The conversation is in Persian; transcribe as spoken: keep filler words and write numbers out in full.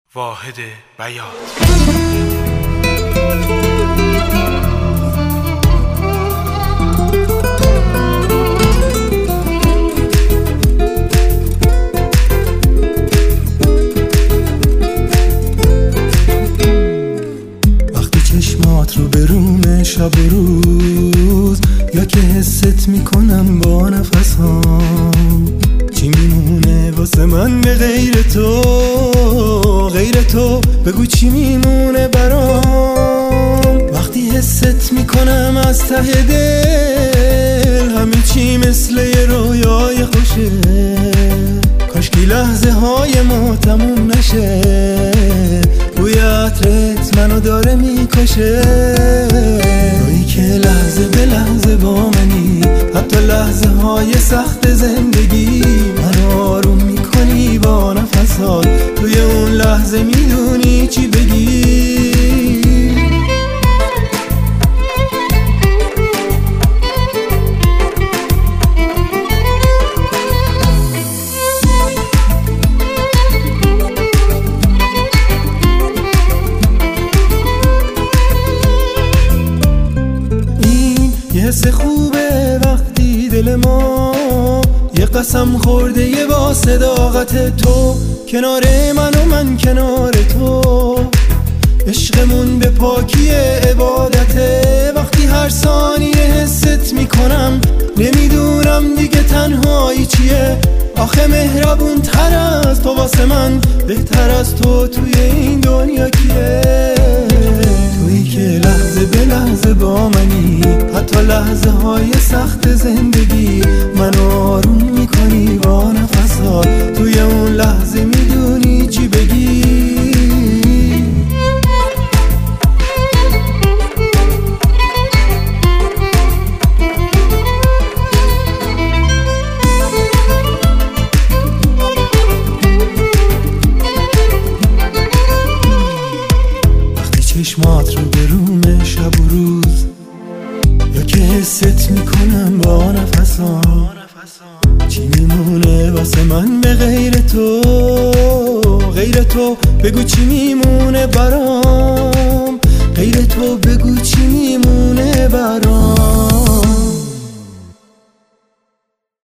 واحد بیات. وقتی چشمات رو به روم شب و روز، یا که حست میکنم با نفسام، چی میمونه واسه من به غیر تو؟ غیر تو بگو چی میمونه برام؟ وقتی حست میکنم از ته دل، همه چی مثل یه رویای خوشه، کاشکی لحظه های ما تموم نشه، بوی عطرت منو داره میکشه، تویی که لحظه به لحظه با منی، حتی لحظه های سخت زندگی منو آروم میکنی با نفسات، توی اون لحظه میدونی چی بگی. یه حس خوبه وقتی دل ما یه قسم خورده یه با صداقت تو، کنار من و من کنار تو، عشقمون به پاکی عبادته. وقتی هر ثانیه حست میکنم، نمیدونم دیگه تنهایی چیه، آخه مهربون تر از تو واسه من، بهتر از تو توی این دنیا کیه؟ تویی که لحظه به لحظه با منی، حتی لحظه های سخت زندگی منو آروم میکنی با نفسات، توی اون لحظه میدونی چی بگی. چشمات رو به روم شب و روز، یا که حست میکنم با نفسام، چی میمونه واسه من به غیر تو؟ غیر تو بگو چی میمونه برام؟ غیر تو بگو چی میمونه برام؟